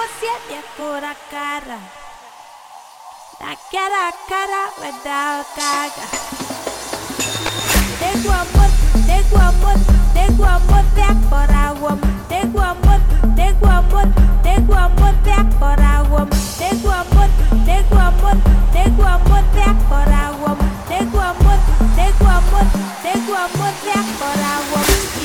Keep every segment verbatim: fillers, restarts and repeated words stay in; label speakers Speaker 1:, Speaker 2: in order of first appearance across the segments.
Speaker 1: siete por a cara. La cara a cara me da caga. Tengo amor, tengo amor, tengo amor de por agua. Tengo amor, tengo amor, tengo amor de por agua. Tengo amor, tengo amor, tengo amor de por agua. Tengo amor, tengo amor, tengo amor de por agua.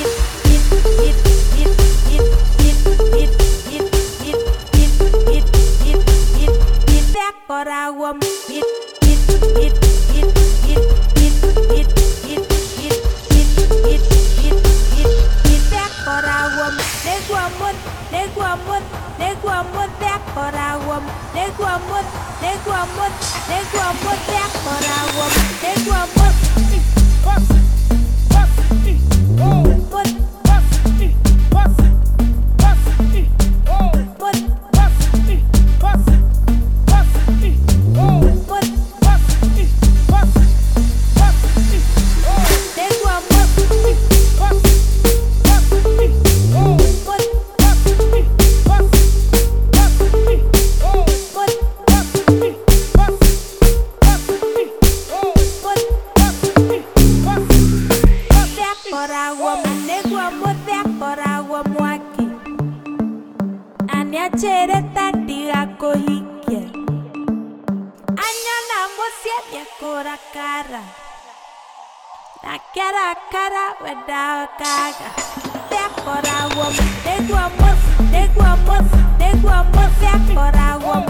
Speaker 1: Por agua, it, it, it, it, it, it, it, it, it, it, it, it, por agua, tengo amor, tengo amor, tengo amor de por agua, tengo amor, tengo amor, tengo amor de por agua, tengo amor. Por agua, tengo amor de por agua muaki. Ania chere tatiga kohikia. Anya namo siete cora cara. La cara a cara me da caga. De por agua, tengo amor, tengo amor, tengo amor de por agua.